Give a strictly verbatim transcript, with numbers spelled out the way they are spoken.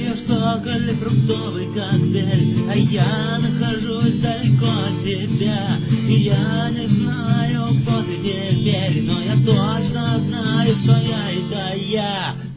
пьешь сок или фруктовый коктейль, а я нахожусь далеко от тебя. И я не знаю, кто ты теперь, но я точно знаю, что я — это я.